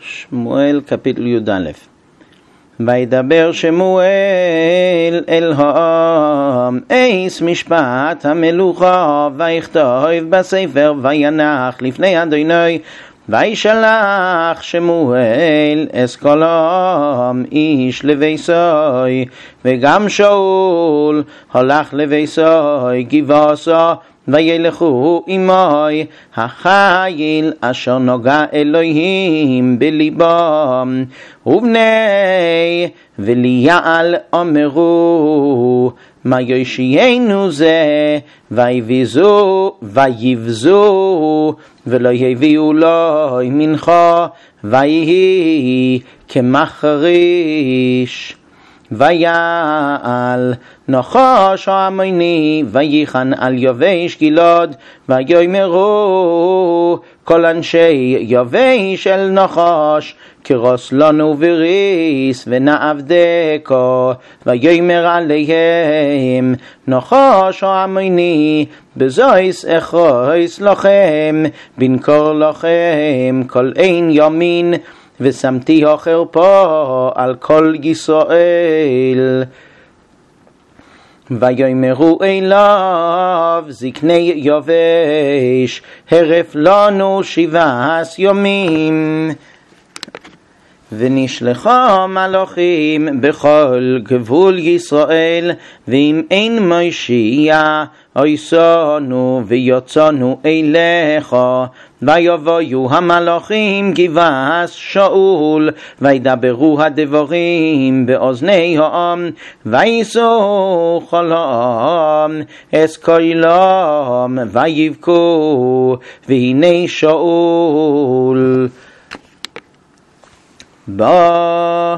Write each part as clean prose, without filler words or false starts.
שמואל קפיטל י"א. וידבר שמואל אל העם אייס משפט המלוכה, ויכתוב בספר וינח לפני אדוני. וישלח שמואל אס כל העם איש לביסוי, וגם שאול הלך לביסוי גבעוסו, וילכו עמוי החיל אשר נוגע אלוהים בליבם. ובני וליעל אמרו מה יושיענו זה, ויבזו ולא יביאו לו מנחה, ויהי כמחריש. ויעל נחש העמוני ויחן על יבש גלעד, ויאמרו כל אנשי יבש אל נחש, כרוס לנו וריס ונעבדקו. ויאמר עליהם נחש העמוני בזויס אחויס לכם, בנקור לכם כל אין ימין, ושמתי החרפה על כל ישראל. ויאמרו אליו זקני יבש, הרף לנו 7 ימים. ונשלחה מלאכים בכל גבול ישראל, ואם אין מושיע אויסנו ויוצאנו אליך. ויבואו המלאכים גבעת שאול, וידברו הדברים באוזני העם, ויישאו כל העם את קולם ויבכו. והנה שאול בא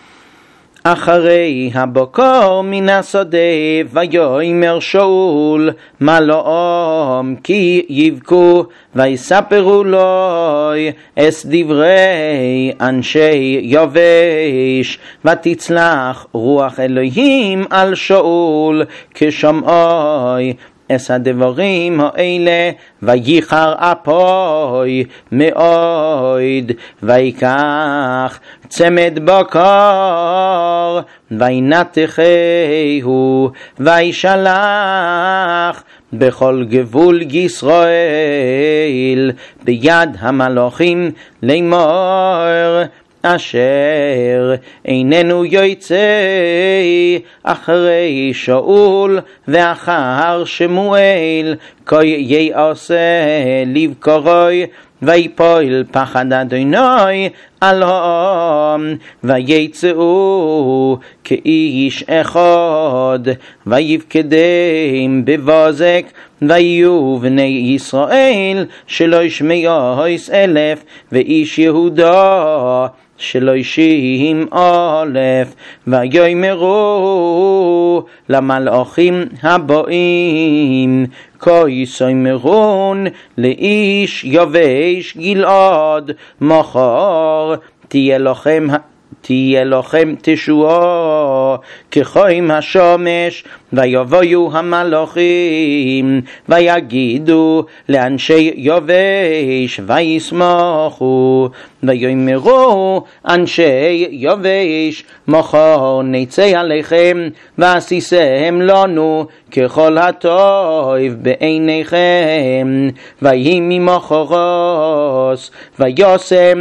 אחרי הבוקר מן השדה, ויאמר שאול מה לעם כי יבכו, ויספרו לו את דברי אנשי יבש. ותצלח רוח אלוהים על שאול כשמעי את הדברים האלה, וייחר אפוי מאוד. ויקח צמד בקר וינתחהו, וישלח בכל גבול ישראל ביד המלאכים לאמור אשר איננו יוצא אחרי שאול ואחר שמואל, כי יעשה לבקורוי. ויפול פחד אדוני על העם, ויצאו כאיש אחד, ויפקדם בבזק. ויהיו בני ישראל 300,000, ואיש יהודה 30,000. ויאמרו למלאכים הבאים כה יאמרון לאיש יבש גלעד, מחר תהיה לכם תשועה כחום השמש. ויבואו המלאכים ויגידו לאנשי יבש וישמחו. ויאמרו אנשי יבש מחר נצא עליכם, ועשיתם לנו ככל הטוב בעיניכם. ויהי ממחרת וישם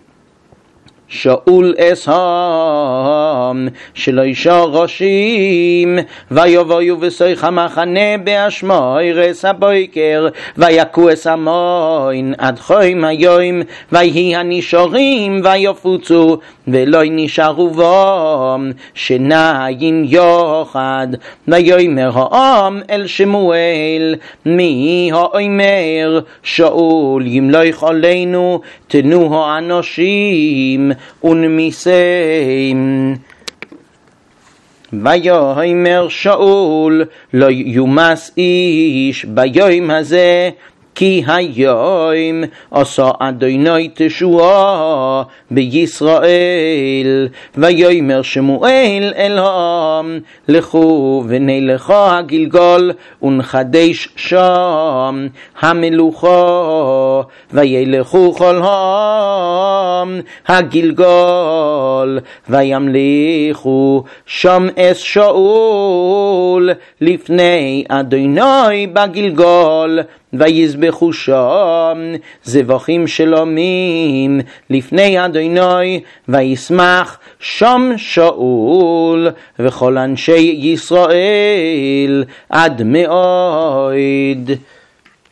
שאול את העם 3 ראשים, ויבואו בסוך המחנה באשמורת הבוקר, ויכו את המים עד חום היום. ויהי הנשארים ויפוצו, ולא נשארו בם 2 יחד. ויאמר העם אל שמואל מי האומר שאול ימלוך עלינו? תנו האנשים ונמיסים. ויאמר שאול לא יומס איש ביום הזה, כי היום עשה אדוני תשועה בישראל. ויאמר שמואל אל העם, לכו ונלכה הגלגל ונחדש שם המלוכה. וילכו כל העם הגלגל וימליכו שם אס שאול לפני אדוני בגלגל. ויזבחו שם זבחים שלמים לפני אדוני, וישמח שם שאול וכל אנשי ישראל עד מאוד.